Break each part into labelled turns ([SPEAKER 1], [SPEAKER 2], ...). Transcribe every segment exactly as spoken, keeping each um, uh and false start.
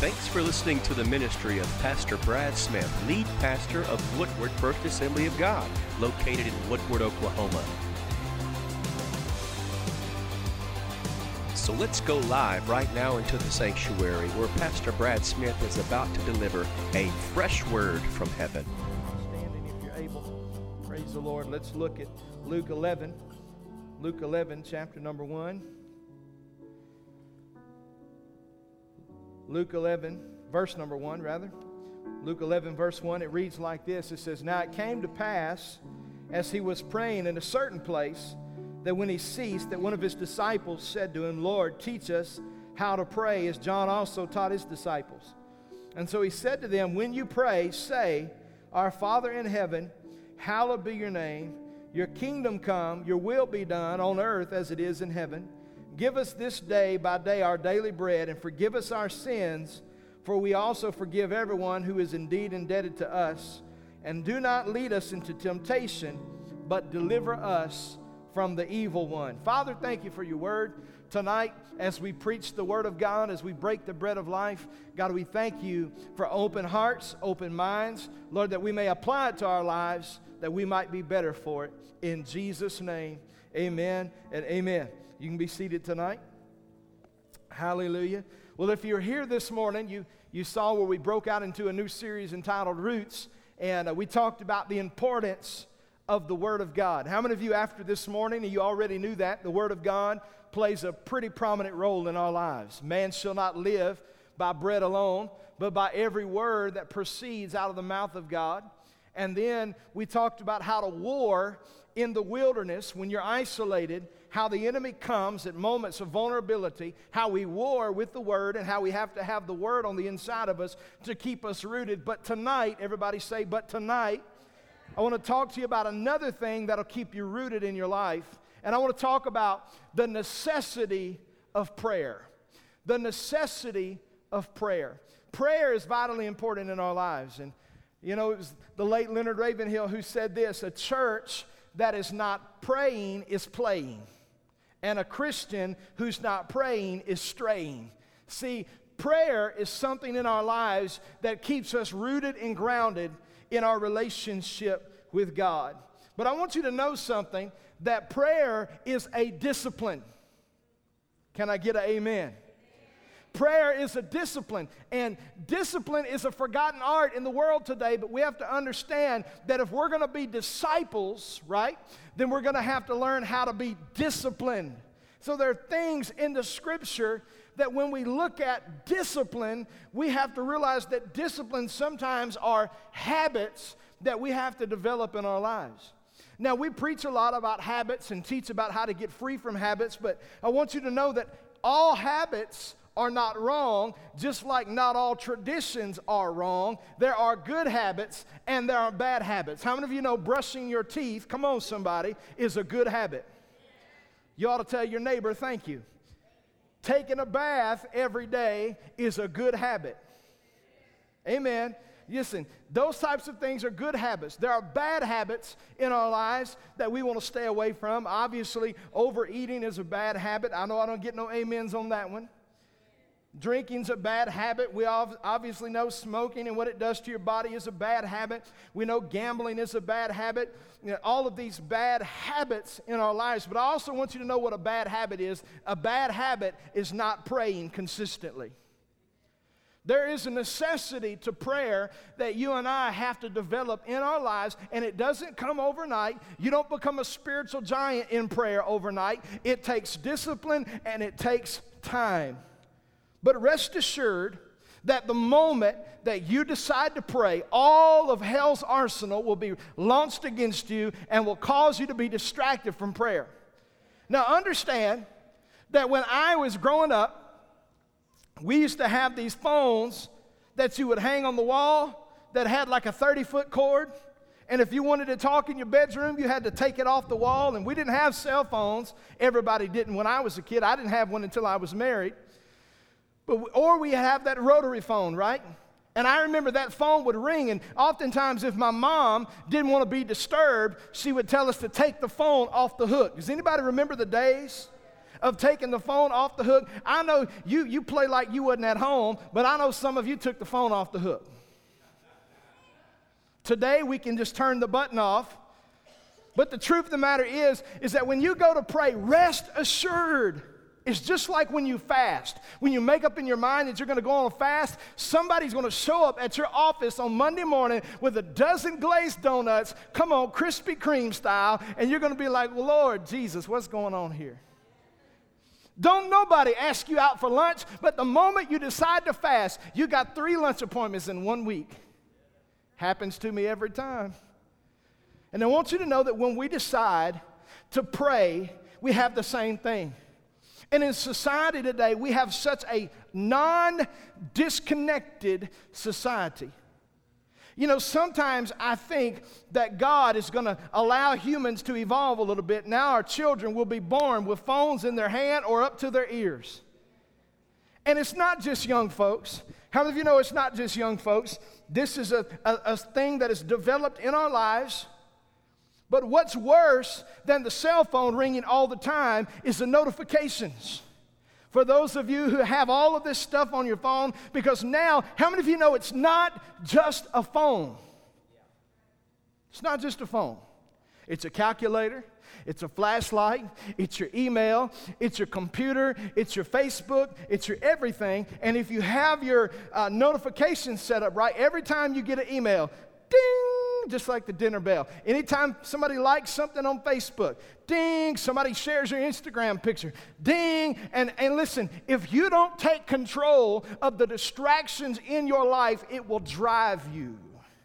[SPEAKER 1] Thanks for listening to the ministry of Pastor Brad Smith, lead pastor of Woodward First Assembly of God, located in Woodward, Oklahoma. So let's go live right now into the sanctuary where Pastor Brad Smith is about to deliver a fresh word from heaven.
[SPEAKER 2] Standing if you're able. Praise the Lord. Let's look at Luke eleven. Luke eleven, chapter number one. Luke eleven, verse number one, rather. Luke eleven, verse one, it reads like this. It says, "Now it came to pass, as he was praying in a certain place, that when he ceased, that one of his disciples said to him, Lord, teach us how to pray, as John also taught his disciples. And so he said to them, when you pray, say, Our Father in heaven, hallowed be your name. Your kingdom come, your will be done on earth as it is in heaven. Give us this day by day our daily bread, and forgive us our sins, for we also forgive everyone who is indeed indebted to us. And do not lead us into temptation, but deliver us from the evil one." Father, thank you for your word tonight as we preach the word of God, as we break the bread of life. God, we thank you for open hearts, open minds. Lord, that we may apply it to our lives, that we might be better for it. In Jesus' name, amen and amen. You can be seated tonight. Hallelujah. Well, if you're here this morning, you, you saw where we broke out into a new series entitled Roots, and uh, we talked about the importance of the Word of God. How many of you after this morning, and you already knew that, the Word of God plays a pretty prominent role in our lives. Man shall not live by bread alone, but by every word that proceeds out of the mouth of God. And then we talked about how to war in the wilderness when you're isolated, how the enemy comes at moments of vulnerability, how we war with the Word, and how we have to have the Word on the inside of us to keep us rooted. But tonight, everybody say, but tonight, I want to talk to you about another thing that'll keep you rooted in your life. And I want to talk about the necessity of prayer. The necessity of prayer. Prayer is vitally important in our lives. And, you know, it was the late Leonard Ravenhill who said this: a church that is not praying is playing. And a Christian who's not praying is straying. See, prayer is something in our lives that keeps us rooted and grounded in our relationship with God. But I want you to know something, that prayer is a discipline. Can I get an amen? Prayer is a discipline, and discipline is a forgotten art in the world today, but we have to understand that if we're going to be disciples, right, then we're going to have to learn how to be disciplined. So there are things in the Scripture that when we look at discipline, we have to realize that discipline sometimes are habits that we have to develop in our lives. Now, we preach a lot about habits and teach about how to get free from habits, but I want you to know that all habits are not wrong, just like not all traditions are wrong. There are good habits and there are bad habits. How many of you know brushing your teeth, come on somebody, is a good habit? You ought to tell your neighbor, thank you. Taking a bath every day is a good habit. Amen. Listen, those types of things are good habits. There are bad habits in our lives that we want to stay away from. Obviously, overeating is a bad habit. I know I don't get no amens on that one. Drinking's a bad habit. We obviously know smoking and what it does to your body is a bad habit. We know gambling is a bad habit. You know, all of these bad habits in our lives. But I also want you to know what a bad habit is. A bad habit is not praying consistently. There is a necessity to prayer that you and I have to develop in our lives, and it doesn't come overnight. You don't become a spiritual giant in prayer overnight. It takes discipline and it takes time. But rest assured that the moment that you decide to pray, all of hell's arsenal will be launched against you and will cause you to be distracted from prayer. Now understand that when I was growing up, we used to have these phones that you would hang on the wall that had like a thirty-foot cord. And if you wanted to talk in your bedroom, you had to take it off the wall. And we didn't have cell phones. Everybody didn't when I was a kid. I didn't have one until I was married. But, or we have that rotary phone, right? And I remember that phone would ring, and oftentimes if my mom didn't want to be disturbed, she would tell us to take the phone off the hook. Does anybody remember the days? of taking the phone off the hook. I know you, you play like you wasn't at home, but I know some of you took the phone off the hook. Today we can just turn the button off. But the truth of the matter is, is that when you go to pray, rest assured. It's just like when you fast. When you make up in your mind that you're going to go on a fast, somebody's going to show up at your office on Monday morning with a dozen glazed donuts, come on, Krispy Kreme style, and you're going to be like, well, Lord Jesus, what's going on here? Don't nobody ask you out for lunch, but the moment you decide to fast, you got three lunch appointments in one week. Happens to me every time. And I want you to know that when we decide to pray, we have the same thing. And in society today, we have such a non-disconnected society. You know, sometimes I think that God is going to allow humans to evolve a little bit. Now our children will be born with phones in their hand or up to their ears. And it's not just young folks. How many of you know it's not just young folks? This is a, a, a thing that is developed in our lives. But what's worse than the cell phone ringing all the time is the notifications. For those of you who have all of this stuff on your phone, because now, how many of you know it's not just a phone? It's not just a phone. It's a calculator. It's a flashlight. It's your email. It's your computer. It's your Facebook. It's your everything. And if you have your uh, notifications set up right, every time you get an email, ding! Just like the dinner bell. Anytime somebody likes something on Facebook, ding, somebody shares your Instagram picture, ding. And, and listen, if you don't take control of the distractions in your life, it will drive you.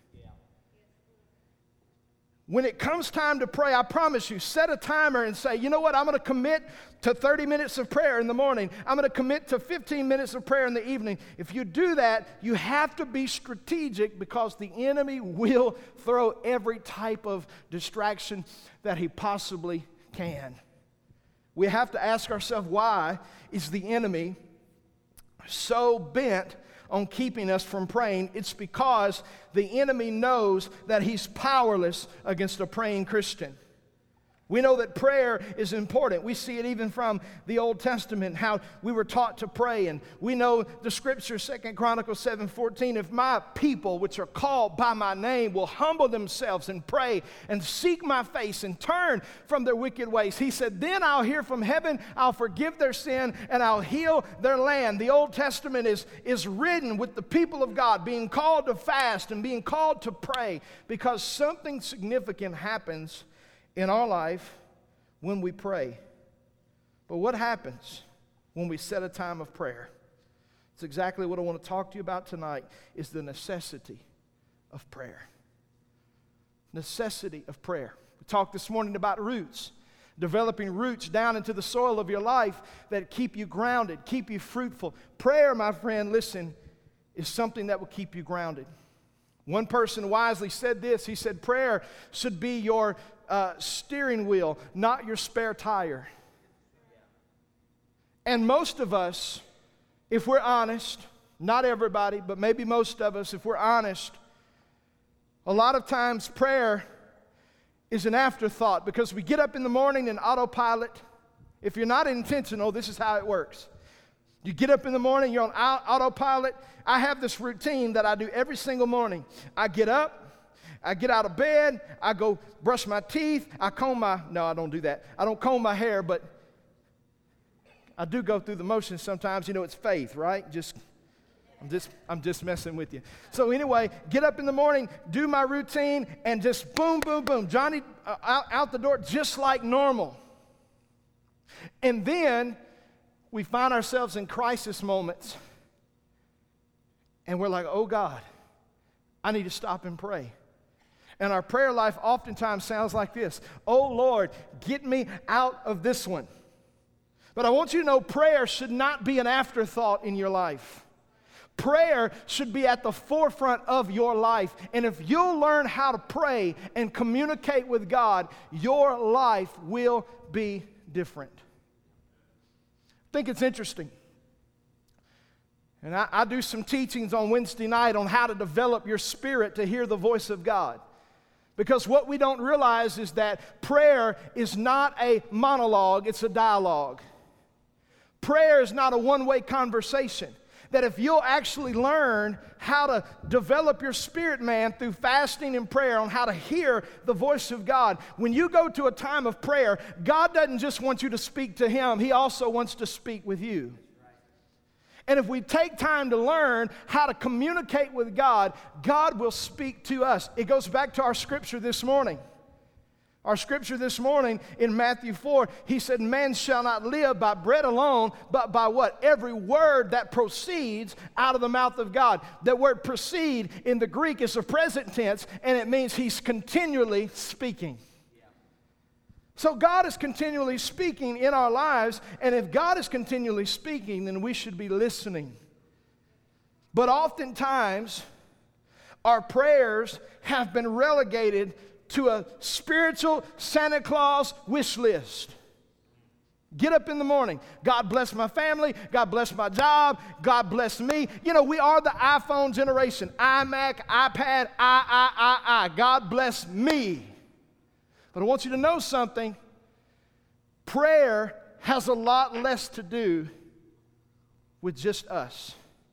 [SPEAKER 2] When it comes time to pray, I promise you, set a timer and say, you know what, I'm going to commit to thirty minutes of prayer in the morning. I'm going to commit to fifteen minutes of prayer in the evening. If you do that, you have to be strategic because the enemy will throw every type of distraction that he possibly can. We have to ask ourselves, why is the enemy so bent on keeping us from praying? It's because the enemy knows that he's powerless against a praying Christian. We know that prayer is important. We see it even from the Old Testament, how we were taught to pray. And we know the scripture, Second Chronicles seven fourteen, if my people, which are called by my name, will humble themselves and pray and seek my face and turn from their wicked ways. He said, then I'll hear from heaven, I'll forgive their sin, and I'll heal their land. The Old Testament is, is ridden with the people of God being called to fast and being called to pray because something significant happens in our life when we pray. But what happens when we set a time of prayer? It's exactly what I want to talk to you about tonight, is the necessity of prayer. Necessity of prayer. We talked this morning about roots. Developing roots down into the soil of your life that keep you grounded, keep you fruitful. Prayer, my friend, listen, is something that will keep you grounded. One person wisely said this. He said, prayer should be your uh, steering wheel, not your spare tire. And most of us, if we're honest, not everybody, but maybe most of us, if we're honest, a lot of times prayer is an afterthought because we get up in the morning and autopilot. If you're not intentional, this is how it works. You get up in the morning, you're on autopilot. I have this routine that I do every single morning. I get up, I get out of bed, I go brush my teeth, I comb my, no, I don't do that. I don't comb my hair, but I do go through the motions sometimes. You know, it's faith, right? Just, I'm just, I'm just messing with you. So anyway, get up in the morning, do my routine, and just boom, boom, boom. Johnny uh, out, out the door just like normal. And then we find ourselves in crisis moments, and we're like, oh God, I need to stop and pray. And our prayer life oftentimes sounds like this: oh Lord, get me out of this one. But I want you to know prayer should not be an afterthought in your life. Prayer should be at the forefront of your life. And if you'll learn how to pray and communicate with God, your life will be different. I think it's interesting. And I, I do some teachings on Wednesday night on how to develop your spirit to hear the voice of God. Because what we don't realize is that prayer is not a monologue, it's a dialogue. Prayer is not a one-way conversation. That if you'll actually learn how to develop your spirit man through fasting and prayer on how to hear the voice of God, when you go to a time of prayer, God doesn't just want you to speak to Him, He also wants to speak with you. And if we take time to learn how to communicate with God, God will speak to us. It goes back to our scripture this morning. Our scripture this morning in Matthew four, He said, man shall not live by bread alone, but by what? Every word that proceeds out of the mouth of God. That word proceed in the Greek is a present tense, and it means He's continually speaking. So God is continually speaking in our lives, and if God is continually speaking, then we should be listening. But oftentimes, our prayers have been relegated to a spiritual Santa Claus wish list. Get up in the morning. God bless my family. God bless my job. God bless me. You know, we are the iPhone generation. iMac, iPad, I, I, I, I. God bless me. But I want you to know something. Prayer has a lot less to do with just us.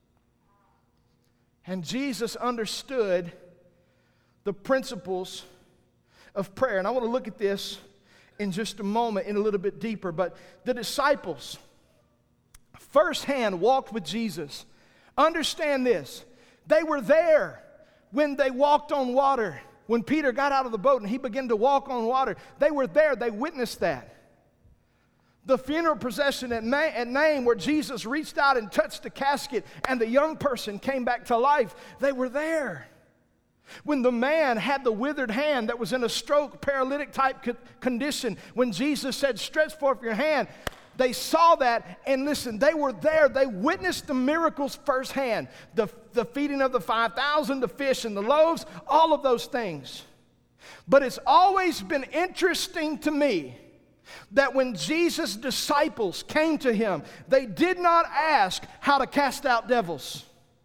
[SPEAKER 2] And Jesus understood the principles of prayer. And I want to look at this in just a moment in a little bit deeper. But the disciples firsthand walked with Jesus. Understand this. They were there when they walked on water. When Peter got out of the boat and he began to walk on water, they were there. They witnessed that. The funeral procession at Nain where Jesus reached out and touched the casket and the young person came back to life, they were there. When the man had the withered hand that was in a stroke, paralytic type condition, when Jesus said, stretch forth your hand, they saw that, and listen, they were there. They witnessed the miracles firsthand. The, the feeding of the five thousand, the fish and the loaves, all of those things. But it's always been interesting to me that when Jesus' disciples came to Him, they did not ask how to cast out devils.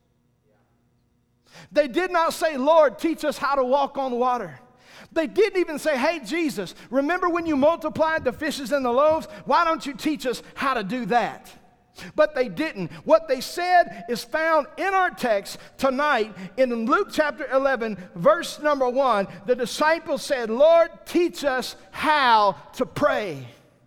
[SPEAKER 2] They did not say, Lord, teach us how to walk on water. They didn't even say, hey, Jesus, remember when you multiplied the fishes and the loaves? Why don't you teach us how to do that? But they didn't. What they said is found in our text tonight in Luke chapter eleven, verse number one. The disciples said, Lord, teach us how to pray.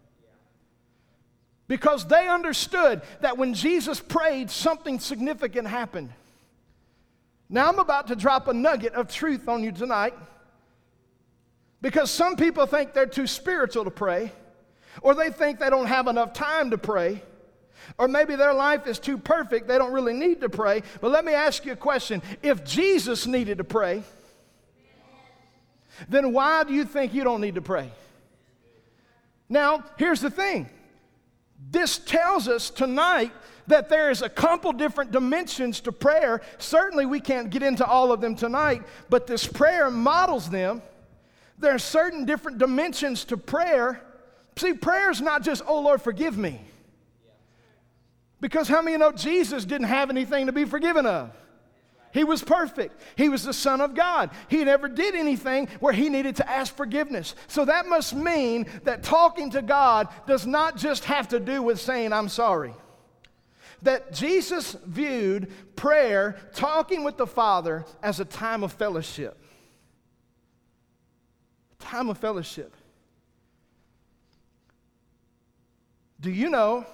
[SPEAKER 2] Because they understood that when Jesus prayed, something significant happened. Now I'm about to drop a nugget of truth on you tonight. Because some people think they're too spiritual to pray, or they think they don't have enough time to pray, or maybe their life is too perfect, they don't really need to pray. But let me ask you a question. If Jesus needed to pray, then why do you think you don't need to pray? Now, here's the thing. This tells us tonight that there is a couple different dimensions to prayer. Certainly we can't get into all of them tonight, but this prayer models them. There are certain different dimensions to prayer. See, prayer is not just, oh, Lord, forgive me. Because how many know Jesus didn't have anything to be forgiven of? He was perfect. He was the Son of God. He never did anything where He needed to ask forgiveness. So that must mean that talking to God does not just have to do with saying, I'm sorry. That Jesus viewed prayer, talking with the Father, as a time of fellowship. Time of fellowship. Do you know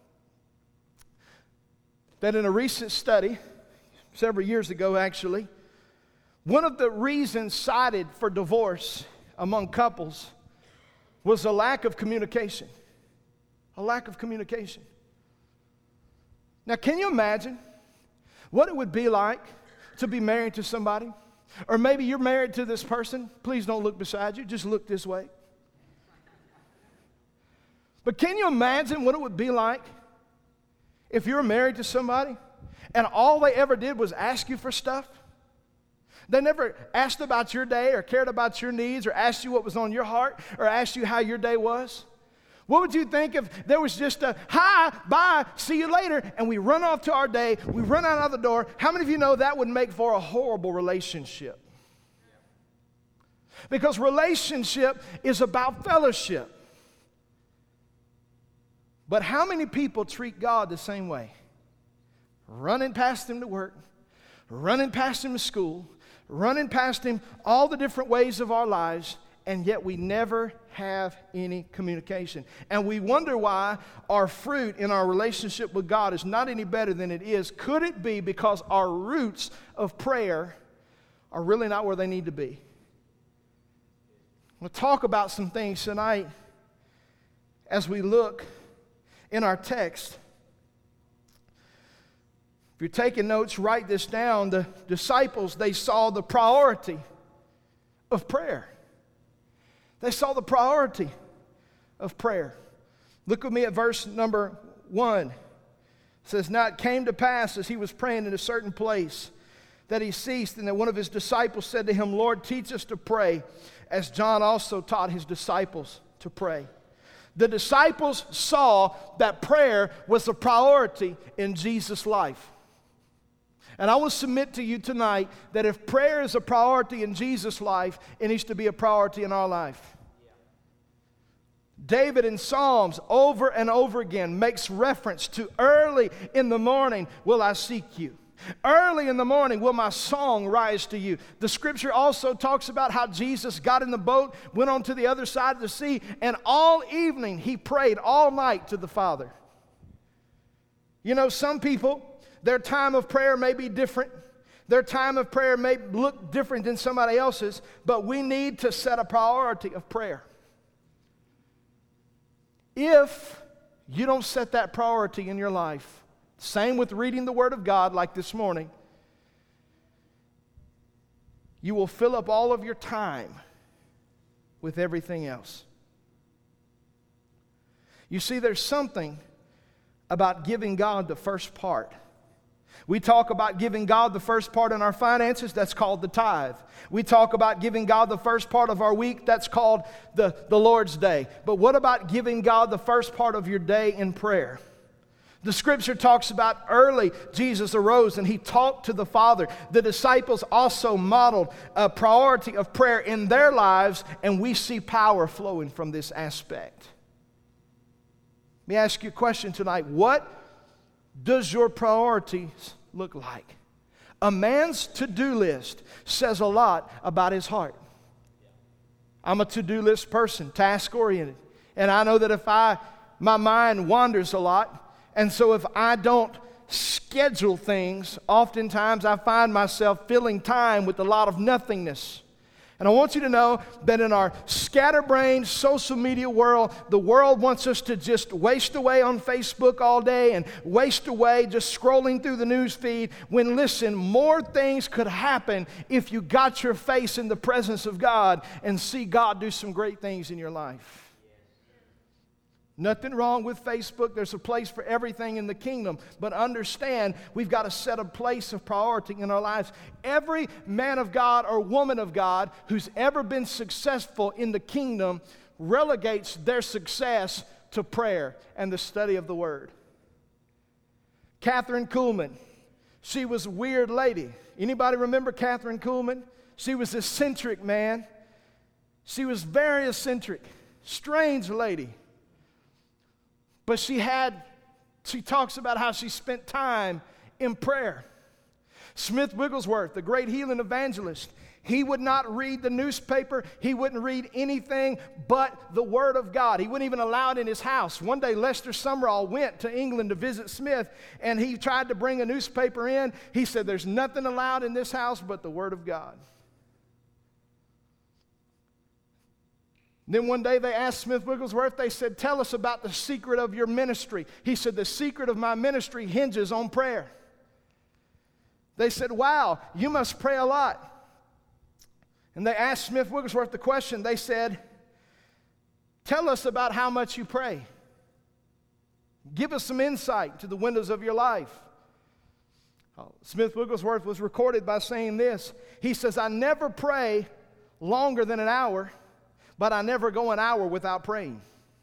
[SPEAKER 2] that in a recent study, several years ago actually, one of the reasons cited for divorce among couples was a lack of communication. A lack of communication. Now, can you imagine what it would be like to be married to somebody? Or maybe you're married to this person. Please don't look beside you. Just look this way. But can you imagine what it would be like if you were married to somebody and all they ever did was ask you for stuff? They never asked about your day or cared about your needs or asked you what was on your heart or asked you how your day was. What would you think if there was just a, hi, bye, see you later, and we run off to our day, we run out of the door? How many of you know that would make for a horrible relationship? Because relationship is about fellowship. But how many people treat God the same way? Running past Him to work, running past Him to school, running past Him all the different ways of our lives, and yet we never have any communication. And we wonder why our fruit in our relationship with God is not any better than it is. Could it be because our roots of prayer are really not where they need to be? We'll talk about some things tonight as we look in our text. If you're taking notes, write this down. The disciples, they saw the priority of prayer. They saw the priority of prayer. Look with me at verse number one. It says, "Now it came to pass as he was praying in a certain place that he ceased, and that one of his disciples said to him, Lord, teach us to pray, as John also taught his disciples to pray." The disciples saw that prayer was a priority in Jesus' life. And I will submit to you tonight that if prayer is a priority in Jesus' life, it needs to be a priority in our life. David in Psalms over and over again makes reference to early in the morning will I seek you. Early in the morning will my song rise to you. The scripture also talks about how Jesus got in the boat, went on to the other side of the sea, and all evening he prayed all night to the Father. You know, some people, their time of prayer may be different. Their time of prayer may look different than somebody else's, but we need to set a priority of prayer. If you don't set that priority in your life, same with reading the Word of God like this morning, you will fill up all of your time with everything else. You see, there's something about giving God the first part. We talk about giving God the first part in our finances, that's called the tithe. We talk about giving God the first part of our week, that's called the, the Lord's Day. But what about giving God the first part of your day in prayer? The scripture talks about early Jesus arose and he talked to the Father. The disciples also modeled a priority of prayer in their lives, and we see power flowing from this aspect. Let me ask you a question tonight. What does your priorities look like? A man's to-do list says a lot about his heart. I'm a to-do list person, task-oriented. And I know that if I, my mind wanders a lot, and so if I don't schedule things, oftentimes I find myself filling time with a lot of nothingness. And I want you to know that in our scatterbrained social media world, the world wants us to just waste away on Facebook all day and waste away just scrolling through the news feed, when, listen, more things could happen if you got your face in the presence of God and see God do some great things in your life. Nothing wrong with Facebook. There's a place for everything in the kingdom. But understand, we've got to set a place of priority in our lives. Every man of God or woman of God who's ever been successful in the kingdom relegates their success to prayer and the study of the Word. Catherine Kuhlman, she was a weird lady. Anybody remember Catherine Kuhlman? She was eccentric, man. She was very eccentric. Strange lady. But she had, she talks about how she spent time in prayer. Smith Wigglesworth, the great healing evangelist, he would not read the newspaper. He wouldn't read anything but the Word of God. He wouldn't even allow it in his house. One day, Lester Sumrall went to England to visit Smith, and he tried to bring a newspaper in. He said, there's nothing allowed in this house but the Word of God. Then one day they asked Smith Wigglesworth, they said, tell us about the secret of your ministry. He said, the secret of my ministry hinges on prayer. They said, wow, you must pray a lot. And they asked Smith Wigglesworth the question. They said, tell us about how much you pray. Give us some insight to the windows of your life. Oh, Smith Wigglesworth was recorded by saying this. He says, I never pray longer than an hour, but I never go an hour without praying.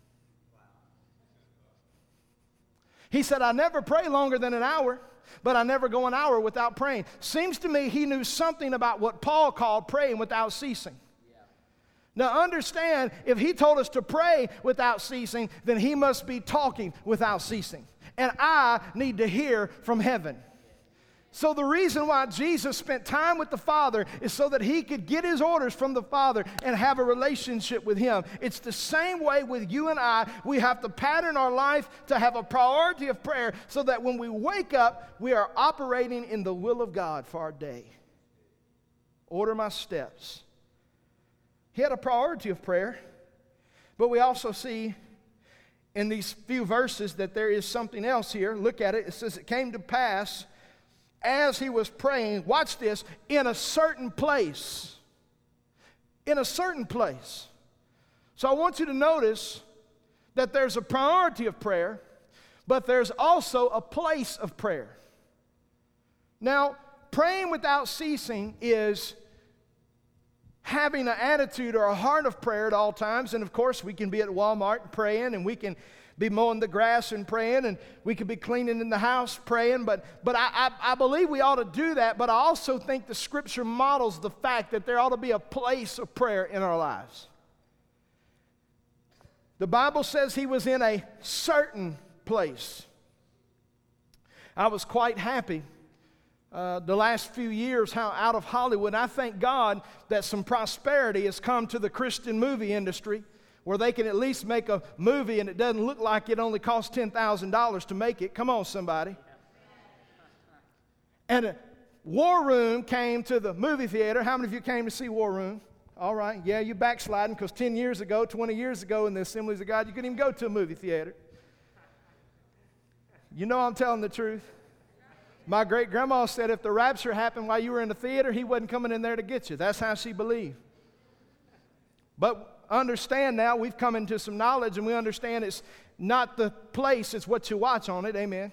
[SPEAKER 2] He said, I never pray longer than an hour, but I never go an hour without praying. Seems to me he knew something about what Paul called praying without ceasing. Now understand, if he told us to pray without ceasing, then he must be talking without ceasing. And I need to hear from heaven. So the reason why Jesus spent time with the Father is so that he could get his orders from the Father and have a relationship with him. It's the same way with you and I. We have to pattern our life to have a priority of prayer so that when we wake up, we are operating in the will of God for our day. Order my steps. He had a priority of prayer, but we also see in these few verses that there is something else here. Look at it. It says, it came to pass as he was praying, watch this, in a certain place. In a certain place. So I want you to notice that there's a priority of prayer, but there's also a place of prayer. Now, praying without ceasing is having an attitude or a heart of prayer at all times. And of course, we can be at Walmart praying, and we can be mowing the grass and praying, and we could be cleaning in the house praying, but, but I, I, I believe we ought to do that, but I also think the Scripture models the fact that there ought to be a place of prayer in our lives. The Bible says he was in a certain place. I was quite happy uh, the last few years how out of Hollywood, I thank God that some prosperity has come to the Christian movie industry, where they can at least make a movie and it doesn't look like it only costs ten thousand dollars to make it. Come on, somebody. And a War Room came to the movie theater. How many of you came to see War Room? All right, yeah, you backsliding, because ten years ago, twenty years ago in the Assemblies of God, you couldn't even go to a movie theater. You know I'm telling the truth. My great-grandma said if the rapture happened while you were in the theater, he wasn't coming in there to get you. That's how she believed. But understand now, we've come into some knowledge, and we understand it's not the place, it's what you watch on it. Amen.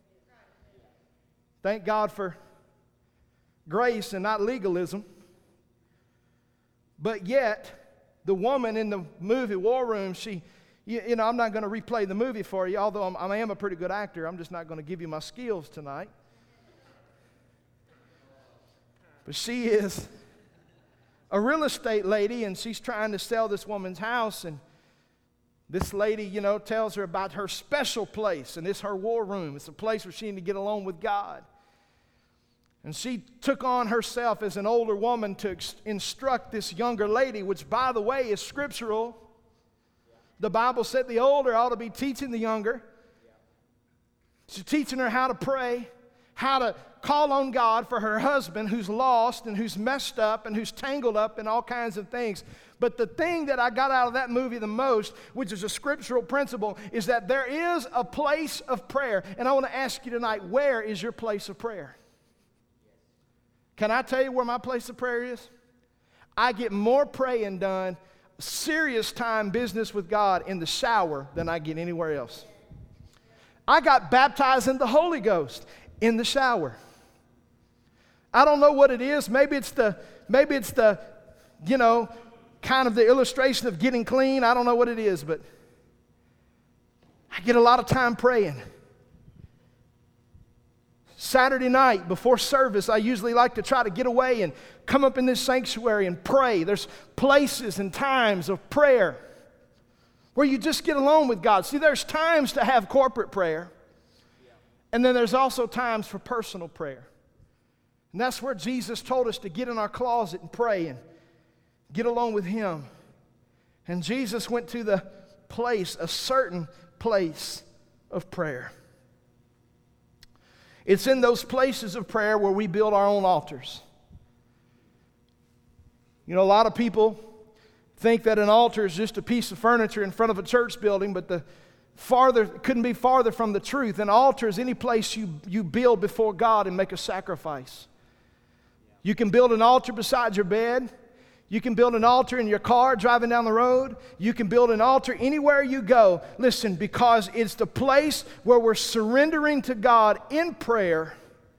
[SPEAKER 2] Thank God for grace and not legalism. But yet, the woman in the movie War Room, she, you, you know, I'm not going to replay the movie for you, although I'm, I am a pretty good actor. I'm just not going to give you my skills tonight. But she is a real estate lady, and she's trying to sell this woman's house, and this lady, you know, tells her about her special place, and it's her war room. It's a place where she needs to get alone with God. And she took on herself as an older woman to ex- instruct this younger lady, which, by the way, is scriptural. The Bible said the older ought to be teaching the younger. She's teaching her how to pray, how to call on God for her husband who's lost and who's messed up and who's tangled up in all kinds of things. But the thing that I got out of that movie the most, which is a scriptural principle, is that there is a place of prayer. And I want to ask you tonight, where is your place of prayer? Can I tell you where my place of prayer is? I get more praying done, serious time business with God in the shower than I get anywhere else. I got baptized in the Holy Ghost in the shower. I don't know what it is. Maybe it's the, maybe it's the, you know, kind of the illustration of getting clean. I don't know what it is, but I get a lot of time praying. Saturday night before service, I usually like to try to get away and come up in this sanctuary and pray. There's places and times of prayer where you just get alone with God. See, there's times to have corporate prayer, and then there's also times for personal prayer. And that's where Jesus told us to get in our closet and pray and get alone with Him. And Jesus went to the place, a certain place of prayer. It's in those places of prayer where we build our own altars. You know, a lot of people think that an altar is just a piece of furniture in front of a church building, but the farther couldn't be farther from the truth. An altar is any place you, you build before God and make a sacrifice. You can build an altar beside your bed. You can build an altar in your car driving down the road. You can build an altar anywhere you go. Listen, because it's the place where we're surrendering to God in prayer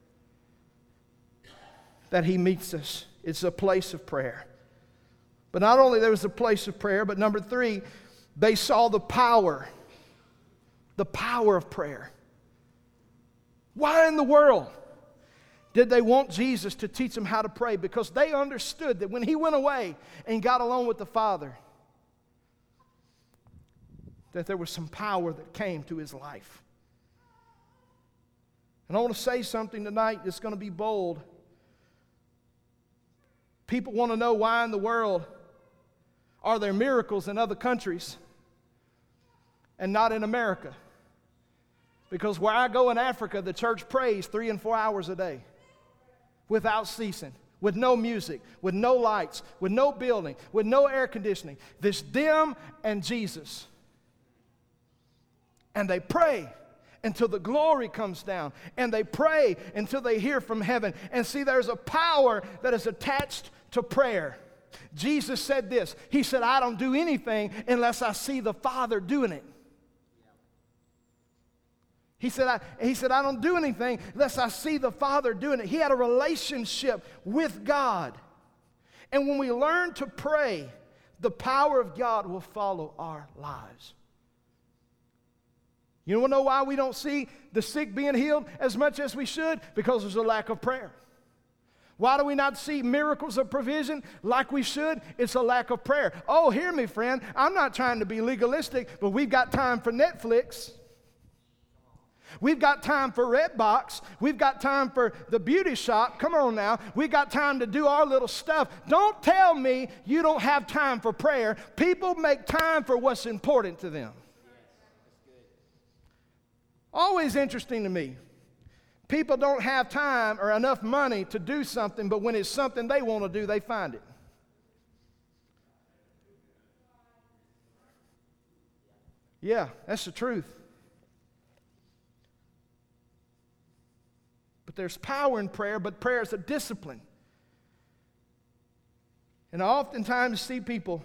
[SPEAKER 2] that He meets us. It's a place of prayer. But not only there was a place of prayer, but number three, they saw the power, the power of prayer. Why in the world did they want Jesus to teach them how to pray, because they understood that when he went away and got alone with the Father, that there was some power that came to his life. And I want to say something tonight that's going to be bold. People want to know why in the world are there miracles in other countries and not in America. Because where I go in Africa, the church prays three and four hours a day without ceasing, with no music, with no lights, with no building, with no air conditioning. There's them and Jesus. And they pray until the glory comes down. And they pray until they hear from heaven. And see, there's a power that is attached to prayer. Jesus said this. He said, I don't do anything unless I see the Father doing it. He said, I, he said, I don't do anything unless I see the Father doing it. He had a relationship with God. And when we learn to pray, the power of God will follow our lives. You want to know why we don't see the sick being healed as much as we should? Because there's a lack of prayer. Why do we not see miracles of provision like we should? It's a lack of prayer. Oh, hear me, friend. I'm not trying to be legalistic, but we've got time for Netflix. We've got time for Redbox. We've got time for the beauty shop. Come on now. We've got time to do our little stuff. Don't tell me you don't have time for prayer. People make time for what's important to them. Always interesting to me. People don't have time or enough money to do something, but when it's something they want to do, they find it. Yeah, that's the truth. But there's power in prayer, but prayer is a discipline. And I oftentimes see people,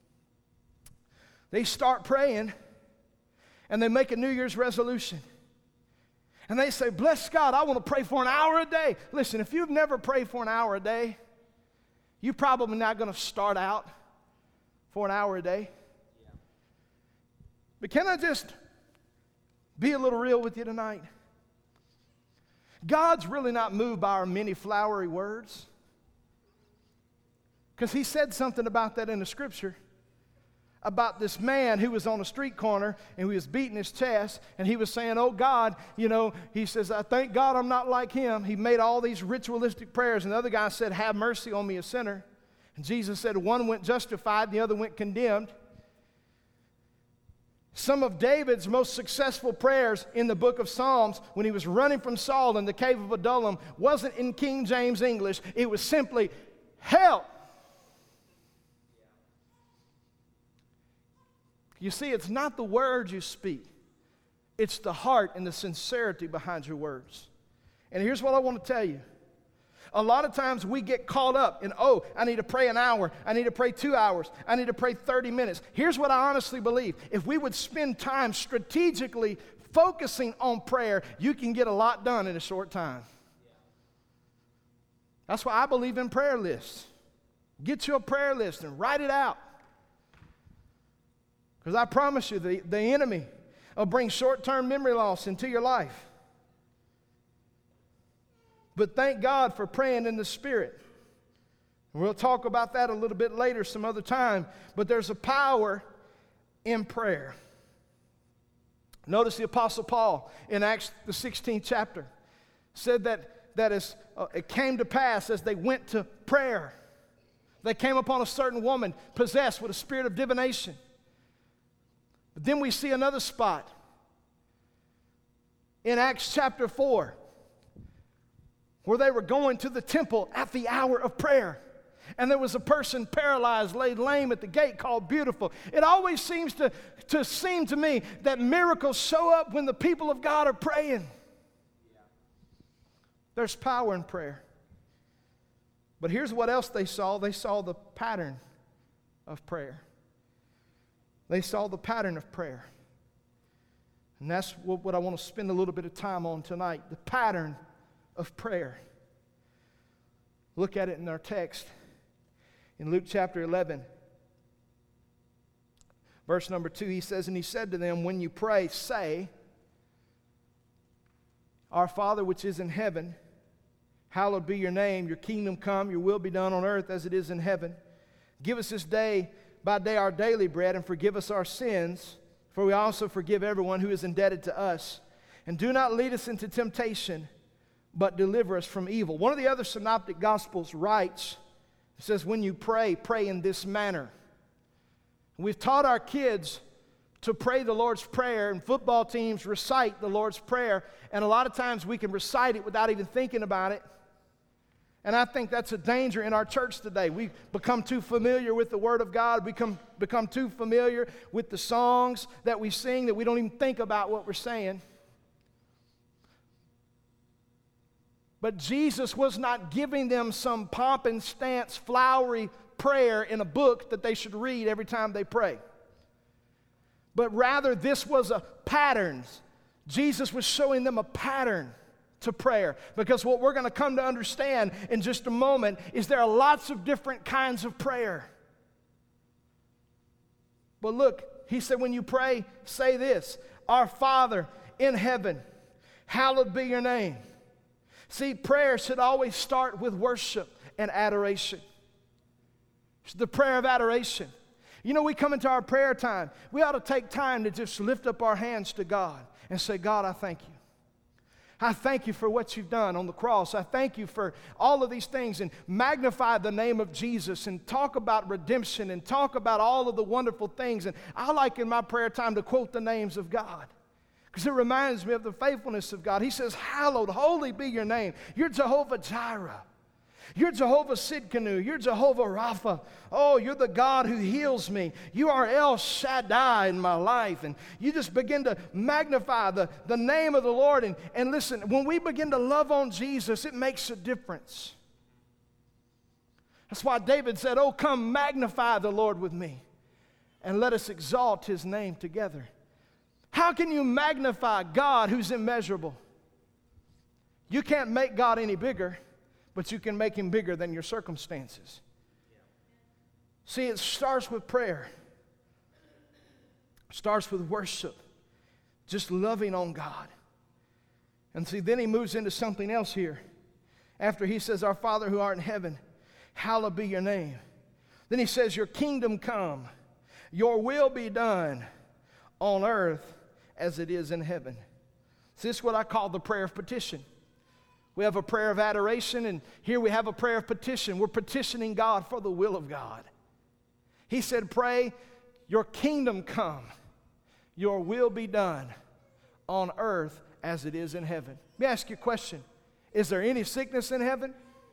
[SPEAKER 2] they start praying and they make a New Year's resolution. And they say, bless God, I want to pray for an hour a day. Listen, if you've never prayed for an hour a day, you're probably not going to start out for an hour a day. Yeah. But can I just be a little real with you tonight? God's really not moved by our many flowery words. Because he said something about that in the scripture. About this man who was on a street corner and he was beating his chest and he was saying, oh God, you know, he says, I thank God I'm not like him. He made all these ritualistic prayers, and the other guy said, have mercy on me, a sinner. And Jesus said, one went justified, the other went condemned. Some of David's most successful prayers in the book of Psalms when he was running from Saul in the cave of Adullam wasn't in King James English. It was simply, help. You see, it's not the words you speak. It's the heart and the sincerity behind your words. And here's what I want to tell you. A lot of times we get caught up in, oh, I need to pray an hour. I need to pray two hours. I need to pray thirty minutes. Here's what I honestly believe. If we would spend time strategically focusing on prayer, you can get a lot done in a short time. That's why I believe in prayer lists. Get you a prayer list and write it out. Because I promise you, the, the enemy will bring short-term memory loss into your life. But thank God for praying in the Spirit. And we'll talk about that a little bit later some other time. But there's a power in prayer. Notice the Apostle Paul in Acts the sixteenth chapter said that, that as, uh, it came to pass as they went to prayer, they came upon a certain woman possessed with a spirit of divination. But then we see another spot in Acts chapter four where they were going to the temple at the hour of prayer. And there was a person paralyzed, laid lame at the gate called Beautiful. It always seems to, to seem to me that miracles show up when the people of God are praying. There's power in prayer. But here's what else they saw. They saw the pattern of prayer. They saw the pattern of prayer. And that's what, what I want to spend a little bit of time on tonight. The pattern of prayer. Look at it in our text. In Luke chapter eleven. Verse number two, he says, and he said to them, when you pray, say, Our Father which is in heaven, Hallowed be your name. Your kingdom come. Your will be done on earth as it is in heaven. Give us this day by day our daily bread, and forgive us our sins, for we also forgive everyone who is indebted to us. And do not lead us into temptation, but deliver us from evil. One of the other synoptic gospels writes, it says, when you pray, pray in this manner. We've taught our kids to pray the Lord's Prayer, and football teams recite the Lord's Prayer, and a lot of times we can recite it without even thinking about it. And I think that's a danger in our church today. We've become too familiar with the Word of God. We become, become too familiar with the songs that we sing that we don't even think about what we're saying. But Jesus was not giving them some pomp and stance, flowery prayer in a book that they should read every time they pray. But rather, this was a pattern. Jesus was showing them a pattern to prayer. Because what we're going to come to understand in just a moment is there are lots of different kinds of prayer. But look, he said when you pray, say this, Our Father in heaven, hallowed be your name. See, prayer should always start with worship and adoration. It's the prayer of adoration. You know, we come into our prayer time, we ought to take time to just lift up our hands to God and say, God, I thank you. I thank you for what you've done on the cross. I thank you for all of these things, and magnify the name of Jesus and talk about redemption and talk about all of the wonderful things. And I like in my prayer time to quote the names of God because it reminds me of the faithfulness of God. He says, hallowed, holy be your name. You're Jehovah Jireh. You're Jehovah Sidkenu. You're Jehovah Rapha. Oh, you're the God who heals me. You are El Shaddai in my life. And you just begin to magnify the, the name of the Lord. And, and listen, when we begin to love on Jesus, it makes a difference. That's why David said, oh, come magnify the Lord with me, and let us exalt his name together. How can you magnify God who's immeasurable? You can't make God any bigger, but you can make him bigger than your circumstances. See, it starts with prayer. It starts with worship. Just loving on God. And see, then he moves into something else here. After he says, Our Father who art in heaven, hallowed be your name. Then he says, Your kingdom come. Your will be done on earth as it is in heaven. See, this is what I call the prayer of petition. We have a prayer of adoration, and here we have a prayer of petition. We're petitioning God for the will of God. He said, pray, your kingdom come, your will be done on earth as it is in heaven. Let me ask you a question. Is there any sickness in heaven?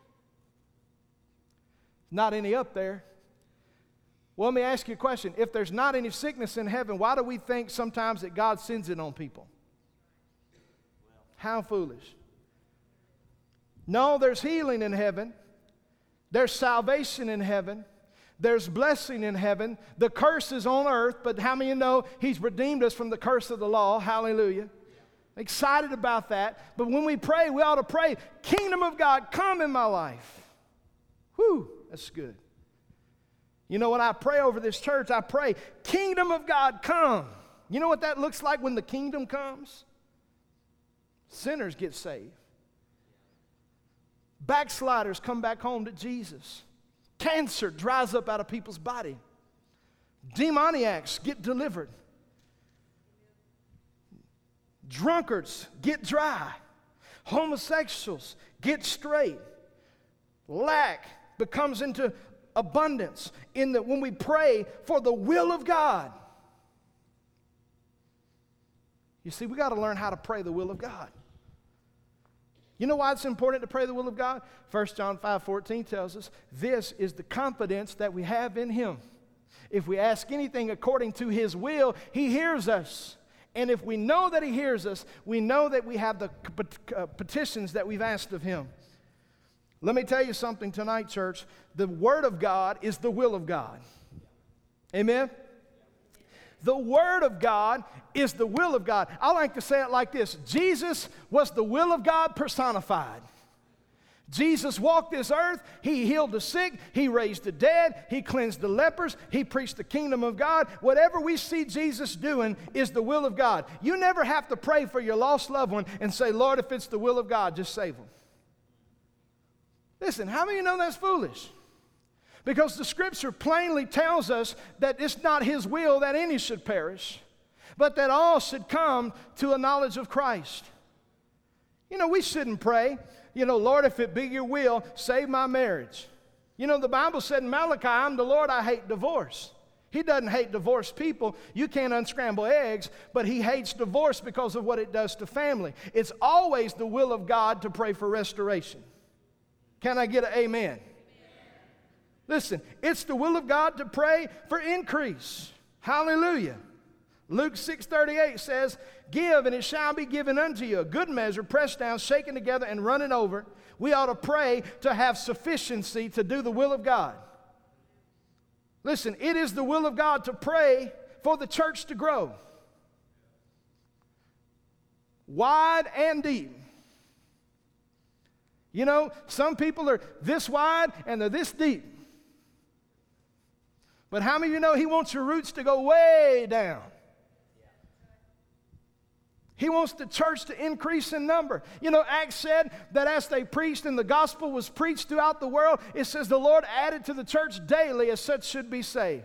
[SPEAKER 2] Not any up there. Well, let me ask you a question. If there's not any sickness in heaven, why do we think sometimes that God sends it on people? How foolish. No, there's healing in heaven. There's salvation in heaven. There's blessing in heaven. The curse is on earth, but how many of you know he's redeemed us from the curse of the law? Hallelujah. Excited about that. But when we pray, we ought to pray, kingdom of God, come in my life. Whew, that's good. You know, when I pray over this church, I pray, kingdom of God, come. You know what that looks like when the kingdom comes? Sinners get saved. Backsliders come back home to Jesus. Cancer dries up out of people's body. Demoniacs get delivered. Drunkards get dry. Homosexuals get straight. Lack becomes into abundance in that when we pray for the will of God. You see, we got to learn how to pray the will of God. You know why it's important to pray the will of God? First John five fourteen tells us, this is the confidence that we have in him. If we ask anything according to his will, he hears us. And if we know that he hears us, we know that we have the petitions that we've asked of him. Let me tell you something tonight, church. The Word of God is the will of God. Amen? The Word of God is the will of God. I like to say it like this. Jesus was the will of God personified. Jesus walked this earth. He healed the sick. He raised the dead. He cleansed the lepers. He preached the kingdom of God. Whatever we see Jesus doing is the will of God. You never have to pray for your lost loved one and say, Lord, if it's the will of God, just save them. Listen, how many of you know that's foolish? Because the Scripture plainly tells us that it's not His will that any should perish, but that all should come to a knowledge of Christ. You know, we shouldn't pray, you know, Lord, if it be your will, save my marriage. You know, the Bible said in Malachi, I'm the Lord, I hate divorce. He doesn't hate divorced people. You can't unscramble eggs, but He hates divorce because of what it does to family. It's always the will of God to pray for restoration. Can I get an amen? Amen. Listen, it's the will of God to pray for increase. Hallelujah. Luke six thirty-eight says, give and it shall be given unto you, a good measure, pressed down, shaken together, and running over. We ought to pray to have sufficiency to do the will of God. Listen, it is the will of God to pray for the church to grow. Wide and deep. You know, some people are this wide and they're this deep. But how many of you know He wants your roots to go way down? He wants the church to increase in number. You know, Acts said that as they preached and the gospel was preached throughout the world, it says the Lord added to the church daily as such should be saved.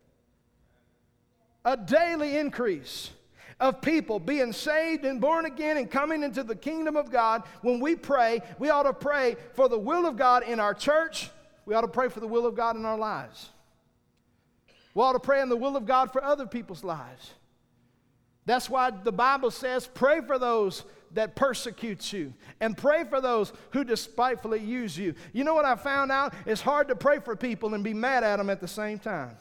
[SPEAKER 2] A daily increase of people being saved and born again and coming into the kingdom of God. When we pray, we ought to pray for the will of God in our church. We ought to pray for the will of God in our lives. We ought to pray in the will of God for other people's lives. That's why the Bible says, pray for those that persecute you and pray for those who despitefully use you. You know what I found out? It's hard to pray for people and be mad at them at the same time.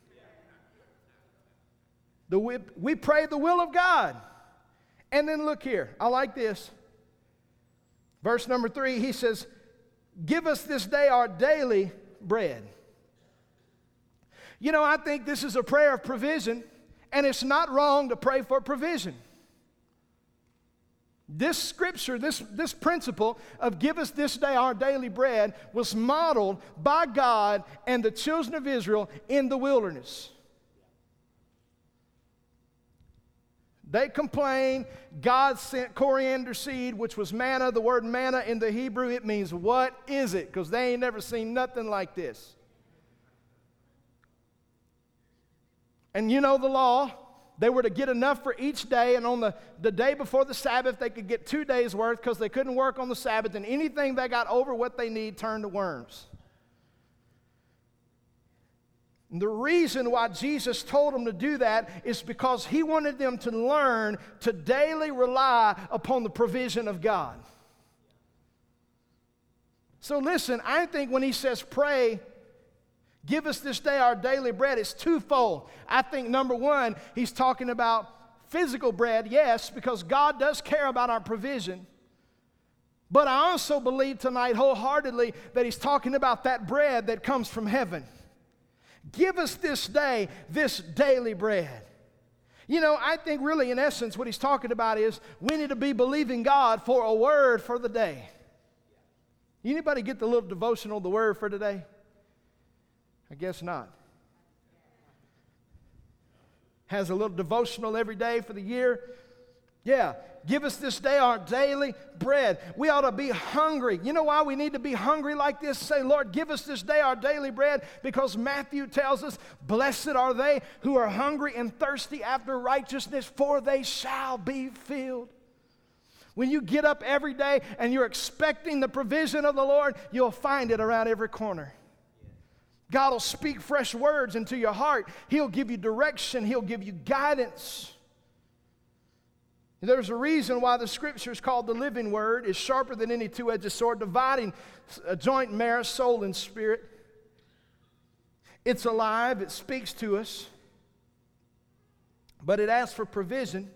[SPEAKER 2] The, we, we pray the will of God. And then look here. I like this. Verse number three, he says, give us this day our daily bread. You know, I think this is a prayer of provision. And it's not wrong to pray for provision. This scripture, this, this principle of give us this day our daily bread was modeled by God and the children of Israel in the wilderness. They complained. God sent coriander seed, which was manna. The word manna in the Hebrew, it means what is it? Because they ain't never seen nothing like this. And you know the law, they were to get enough for each day, and on the, the day before the Sabbath, they could get two days' worth because they couldn't work on the Sabbath, and anything they got over what they need turned to worms. And the reason why Jesus told them to do that is because He wanted them to learn to daily rely upon the provision of God. So listen, I think when He says pray, give us this day our daily bread, it's twofold. I think number one, He's talking about physical bread, yes, because God does care about our provision. But I also believe tonight wholeheartedly that He's talking about that bread that comes from heaven. Give us this day this daily bread. You know, I think really in essence what He's talking about is we need to be believing God for a word for the day. Anybody get the little devotional, the word for today? I guess not. Has a little devotional every day for the year. Yeah, give us this day our daily bread. We ought to be hungry. You know why we need to be hungry like this? Say, Lord, give us this day our daily bread, because Matthew tells us, blessed are they who are hungry and thirsty after righteousness, for they shall be filled. When you get up every day and you're expecting the provision of the Lord, you'll find it around every corner. God will speak fresh words into your heart. He'll give you direction. He'll give you guidance. There's a reason why the Scripture is called the living word. It's sharper than any two-edged sword, dividing a joint, marrow, soul, and spirit. It's alive. It speaks to us. But it asks for provision.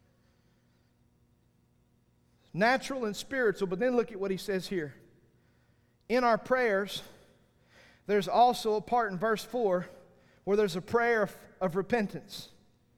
[SPEAKER 2] Natural and spiritual. But then look at what he says here. In our prayers, there's also a part in verse four where there's a prayer of, of repentance.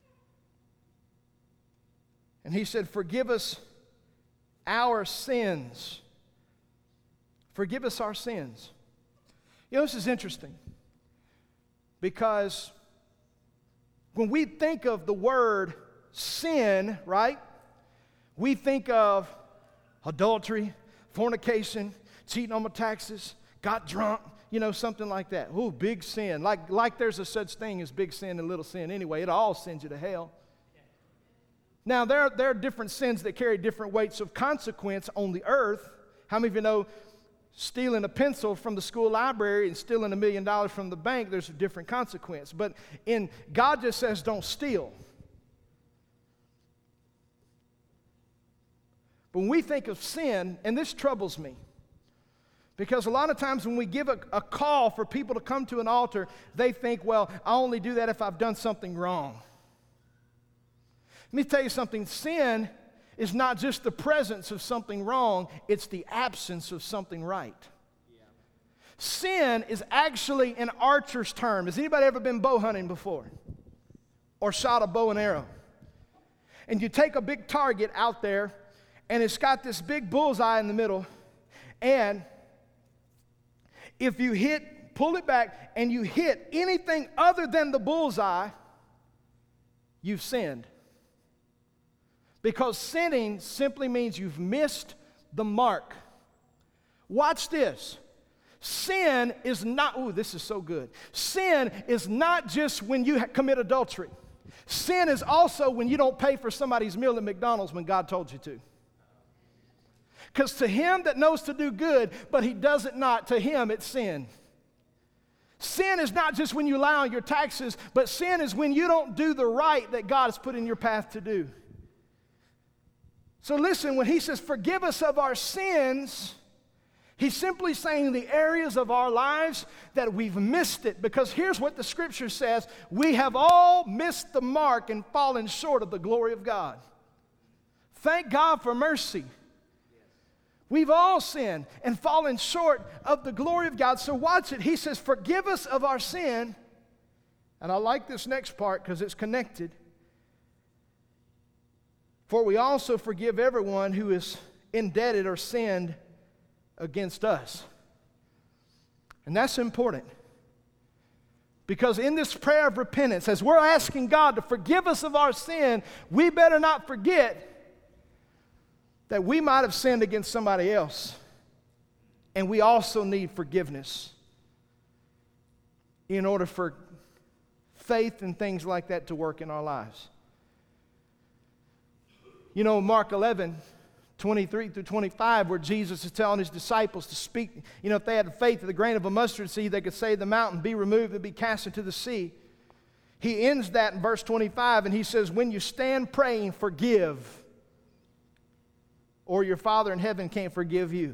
[SPEAKER 2] And he said, forgive us our sins. Forgive us our sins. You know, this is interesting, because when we think of the word sin, right, we think of adultery, fornication, cheating on my taxes, got drunk, you know, something like that. Ooh, big sin. Like, like there's a such thing as big sin and little sin anyway. It all sends you to hell. Now, there, there are different sins that carry different weights of consequence on the earth. How many of you know stealing a pencil from the school library and stealing a million dollars from the bank, there's a different consequence. But in God just says don't steal. But when we think of sin, and this troubles me, because a lot of times when we give a, a call for people to come to an altar, they think, well, I only do that if I've done something wrong. Let me tell you something. Sin is not just the presence of something wrong, it's the absence of something right. Yeah. Sin is actually an archer's term. Has anybody ever been bow hunting before? Or shot a bow and arrow? And you take a big target out there, and it's got this big bullseye in the middle, and if you hit, pull it back, and you hit anything other than the bullseye, you've sinned. Because sinning simply means you've missed the mark. Watch this. Sin is not, ooh, this is so good. Sin is not just when you commit adultery. Sin is also when you don't pay for somebody's meal at McDonald's when God told you to. Because to him that knows to do good, but he does it not, to him it's sin. Sin is not just when you lie on your taxes, but sin is when you don't do the right that God has put in your path to do. So listen, when he says forgive us of our sins, he's simply saying the areas of our lives that we've missed it. Because here's what the scripture says: we have all missed the mark and fallen short of the glory of God. Thank God for mercy. We've all sinned and fallen short of the glory of God. So watch it. He says, forgive us of our sin. And I like this next part because it's connected. For we also forgive everyone who is indebted or sinned against us. And that's important. Because in this prayer of repentance, as we're asking God to forgive us of our sin, we better not forget that we might have sinned against somebody else. And we also need forgiveness in order for faith and things like that to work in our lives. You know, Mark eleven, twenty-three through twenty-five, where Jesus is telling his disciples to speak, you know, if they had faith of the grain of a mustard seed, they could say the mountain, be removed and be cast into the sea. He ends that in verse twenty-five, and he says, when you stand praying, forgive, or your Father in heaven can't forgive you.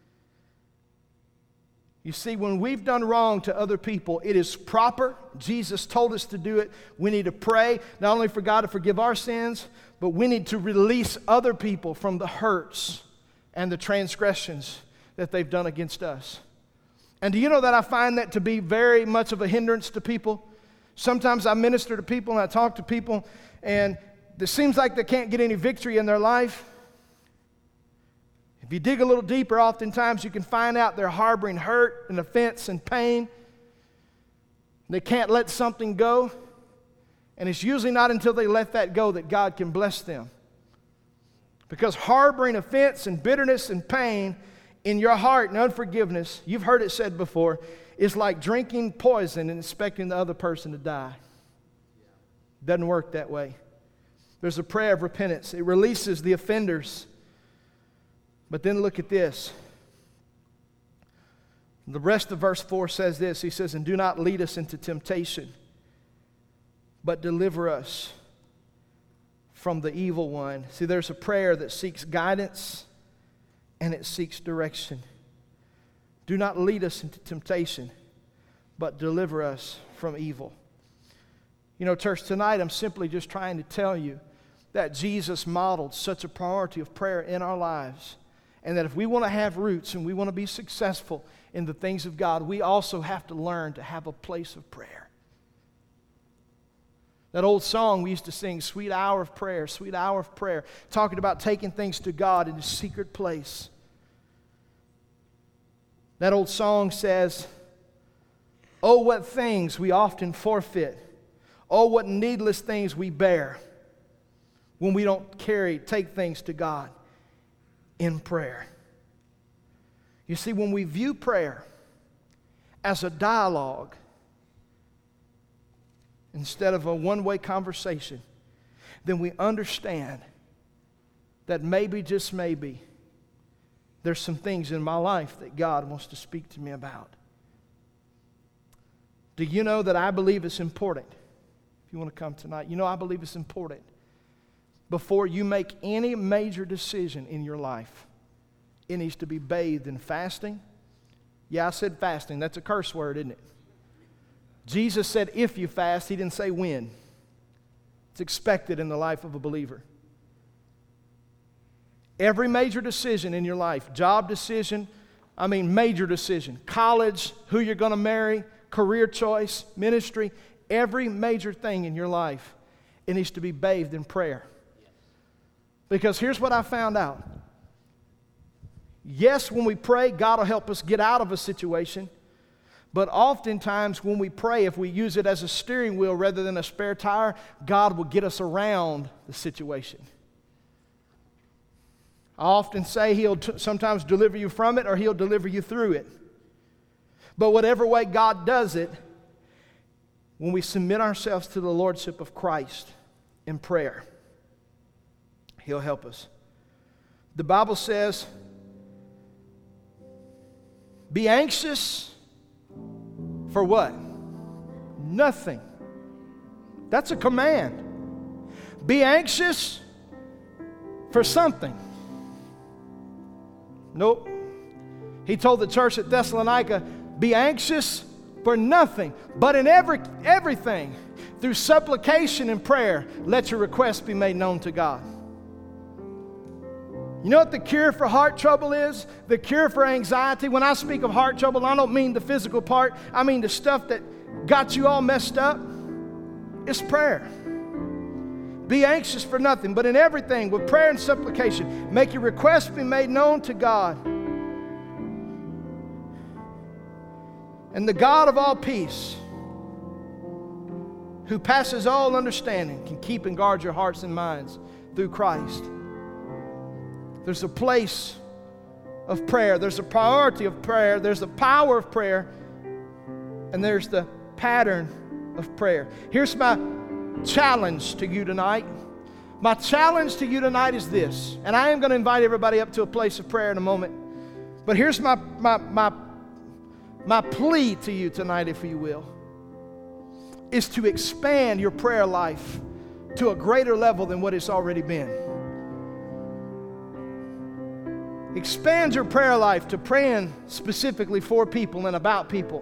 [SPEAKER 2] You see, when we've done wrong to other people, it is proper. Jesus told us to do it. We need to pray, not only for God to forgive our sins, but we need to release other people from the hurts and the transgressions that they've done against us. And do you know that I find that to be very much of a hindrance to people? Sometimes I minister to people and I talk to people, and it seems like they can't get any victory in their life. If you dig a little deeper, oftentimes you can find out they're harboring hurt and offense and pain. They can't let something go. And it's usually not until they let that go that God can bless them. Because harboring offense and bitterness and pain in your heart and unforgiveness, you've heard it said before, is like drinking poison and expecting the other person to die. Doesn't work that way. There's a prayer of repentance. It releases the offenders. But then look at this. The rest of verse four says this. He says, and do not lead us into temptation, but deliver us from the evil one. See, there's a prayer that seeks guidance and it seeks direction. Do not lead us into temptation, but deliver us from evil. You know, church, tonight I'm simply just trying to tell you that Jesus modeled such a priority of prayer in our lives. And that if we want to have roots and we want to be successful in the things of God, we also have to learn to have a place of prayer. That old song we used to sing, Sweet Hour of Prayer, Sweet Hour of Prayer, talking about taking things to God in a secret place. That old song says, oh, what things we often forfeit. Oh, what needless things we bear when we don't carry, take things to God in prayer. You see, when we view prayer as a dialogue instead of a one-way conversation, then we understand that maybe, just maybe, there's some things in my life that God wants to speak to me about. Do you know that I believe it's important? If you want to come tonight, you know I believe it's important. Before you make any major decision in your life, it needs to be bathed in fasting. Yeah, I said fasting. That's a curse word, isn't it? Jesus said if you fast. He didn't say when. It's expected in the life of a believer. Every major decision in your life, job decision, I mean major decision, college, who you're going to marry, career choice, ministry, every major thing in your life, it needs to be bathed in prayer. Because here's what I found out. Yes, when we pray, God will help us get out of a situation. But oftentimes when we pray, if we use it as a steering wheel rather than a spare tire, God will get us around the situation. I often say He'll t- sometimes deliver you from it or He'll deliver you through it. But whatever way God does it, when we submit ourselves to the Lordship of Christ in prayer, He'll help us. The Bible says, be anxious for what? Nothing. That's a command. Be anxious for something. Nope. He told the church at Thessalonica, be anxious for nothing, but in every everything, through supplication and prayer, let your requests be made known to God. You know what the cure for heart trouble is? The cure for anxiety. When I speak of heart trouble, I don't mean the physical part. I mean the stuff that got you all messed up. It's prayer. Be anxious for nothing, but in everything, with prayer and supplication, make your requests be made known to God. And the God of all peace, who passes all understanding, can keep and guard your hearts and minds through Christ. There's a place of prayer. There's a priority of prayer. There's the power of prayer. And there's the pattern of prayer. Here's my challenge to you tonight. My challenge to you tonight is this. And I am going to invite everybody up to a place of prayer in a moment. But here's my, my, my, my plea to you tonight, if you will, is to expand your prayer life to a greater level than what it's already been. Expand your prayer life to praying specifically for people and about people.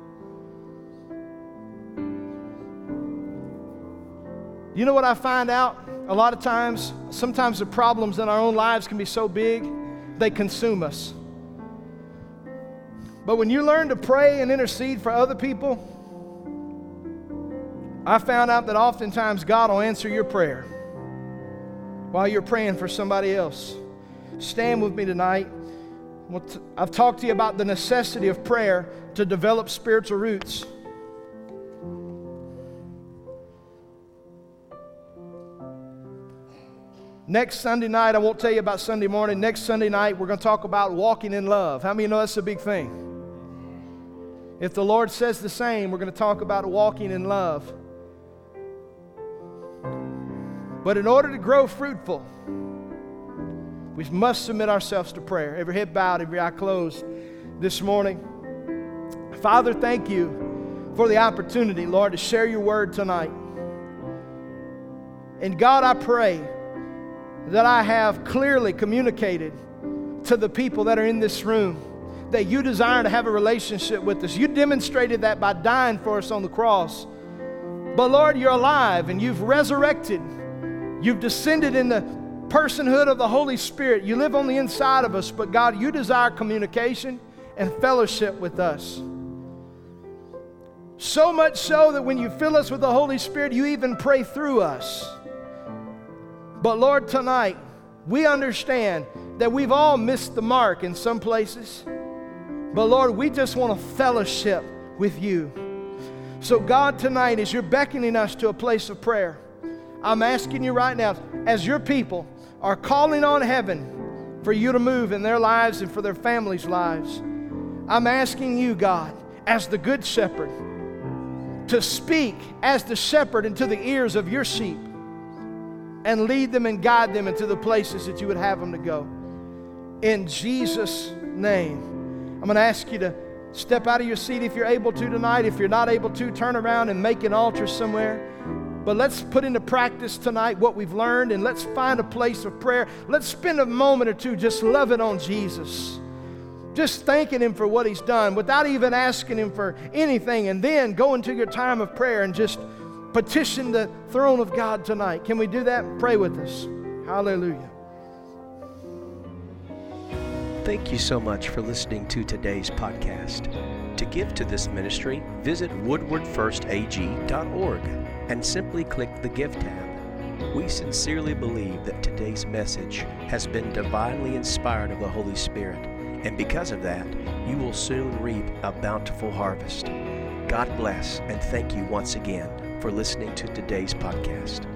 [SPEAKER 2] You know what I find out? A lot of times, sometimes the problems in our own lives can be so big, they consume us. But when you learn to pray and intercede for other people, I found out that oftentimes God will answer your prayer while you're praying for somebody else. Stand with me tonight. I've talked to you about the necessity of prayer to develop spiritual roots. Next Sunday night, I won't tell you about Sunday morning. Next Sunday night, we're going to talk about walking in love. How many know that's a big thing? If the Lord says the same, we're going to talk about walking in love. But in order to grow fruitful, we must submit ourselves to prayer. Every head bowed, every eye closed this morning. Father, thank you for the opportunity, Lord, to share your word tonight. And God, I pray that I have clearly communicated to the people that are in this room that you desire to have a relationship with us. You demonstrated that by dying for us on the cross. But Lord, you're alive and you've resurrected. You've descended in the personhood of the Holy Spirit. You live on the inside of us, but God, you desire communication and fellowship with us. So much so that when you fill us with the Holy Spirit, you even pray through us. But Lord, tonight, we understand that we've all missed the mark in some places. But Lord, we just want to fellowship with you. So God, tonight, as you're beckoning us to a place of prayer, I'm asking you right now, as your people are calling on heaven for you to move in their lives and for their families' lives, I'm asking you, God, as the good shepherd, to speak as the shepherd into the ears of your sheep and lead them and guide them into the places that you would have them to go. In Jesus' name. I'm going to ask you to step out of your seat if you're able to tonight. If you're not able to, turn around and make an altar somewhere. But let's put into practice tonight what we've learned, and let's find a place of prayer. Let's spend a moment or two just loving on Jesus, just thanking Him for what He's done without even asking Him for anything, and then go into your time of prayer and just petition the throne of God tonight. Can we do that? Pray with us. Hallelujah.
[SPEAKER 1] Thank you so much for listening to today's podcast. To give to this ministry, visit woodward first a g dot org and simply click the Give tab. We sincerely believe that today's message has been divinely inspired of the Holy Spirit, and because of that, you will soon reap a bountiful harvest. God bless, and thank you once again for listening to today's podcast.